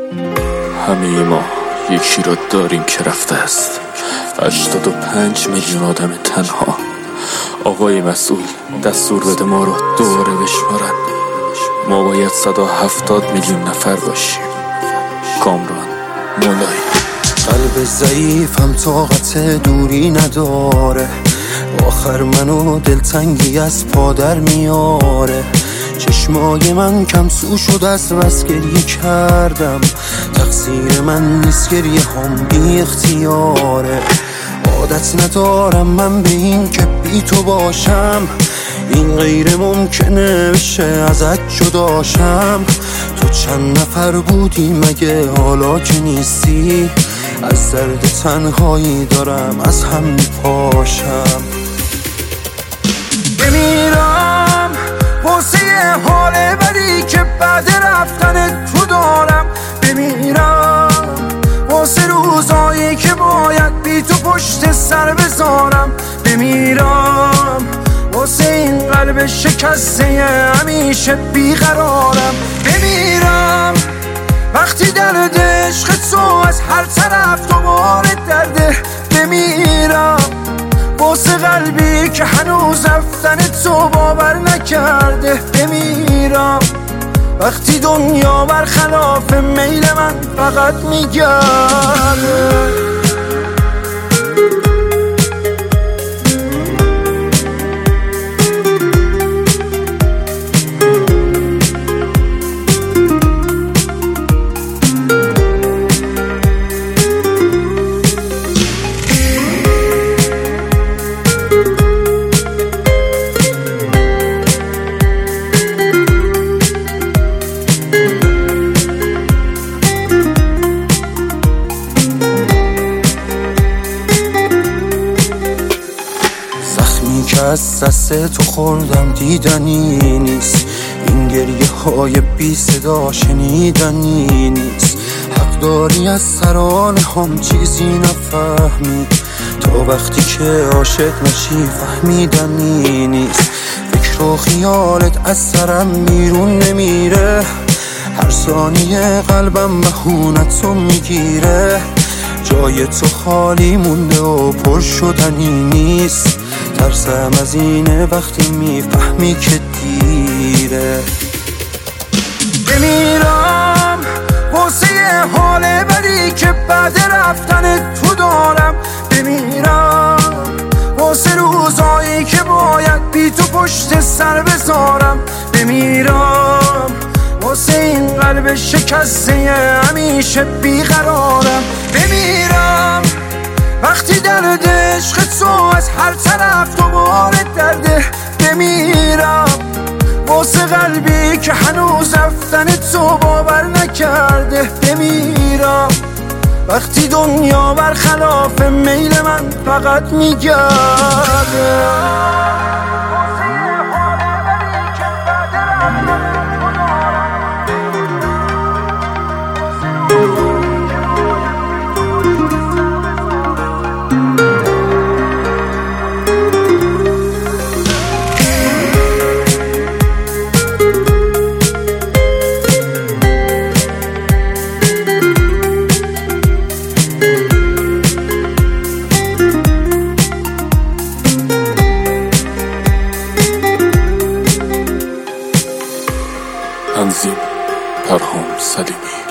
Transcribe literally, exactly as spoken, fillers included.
همه ما یکی را داریم که رفته است. هشتاد و پنج میلیون آدم تنها. آقای مسئول دستور بده ما رو دوباره بشمارن. ما باید صد و هفتاد میلیون نفر باشیم. کامران مولایی. قلب ضعیفم طاقت دوری نداره، آخر منو دلتنگی از پادر میاره. چشمای من کم سو شد از بس گریه کردم، تقصیر من نیست گریه هم بی اختیاره. عادت ندارم من به این که بی تو باشم، این غیر ممکنه بشه ازت جداشم. تو چند نفر بودی مگه حالا که نیستی؟ از درد تنهایی دارم از هم میپاشم. بمیرم واسه حال بدی که بعد رفتن تو دارم. بمیرم واسه روزایی که باید بی تو پشت سر بذارم. بمیرم واسه این قلب شکسته همیشه بیقرارم. بمیرم وقتی درد عشق تو از هر طرف دوباره درده. بمیرم واسه قلبی که هنوز رفتن تو باور نکرده. بمیرم وقتی دنیا برخلاف میل من فقط میگرده. که از دست تو خوردم دیدنی نیست، این گریه های بی صدا شنیدنی نیست. حق داری از ترانه هم چیزی نفهمی، تا وقتی که عاشق نشی فهمیدنی نیست. فکر و خیالت از سرم بیرون نمیره، هر ثانیه قلبم بهونتو میگیره. جای تو خالی مونده و پر شدنی نیست، ترسم از اینه وقتی میفهمی که دیره. بمیرم واسه حال بدی که بعد رفتن تو دارم. بمیرم واسه روزایی که باید بی تو پشت سر بذارم. بمیرم واسه این قلب شکسته همیشه بیقرارم. بمیرم وقتی درد عشق تو از هر طرف دوباره درده. بمیرم واسه قلبی که هنوز رفتن تو باور نکرده. بمیرم وقتی دنیا برخلاف میل من فقط میگرده. تنظیم پرهام سلیمی.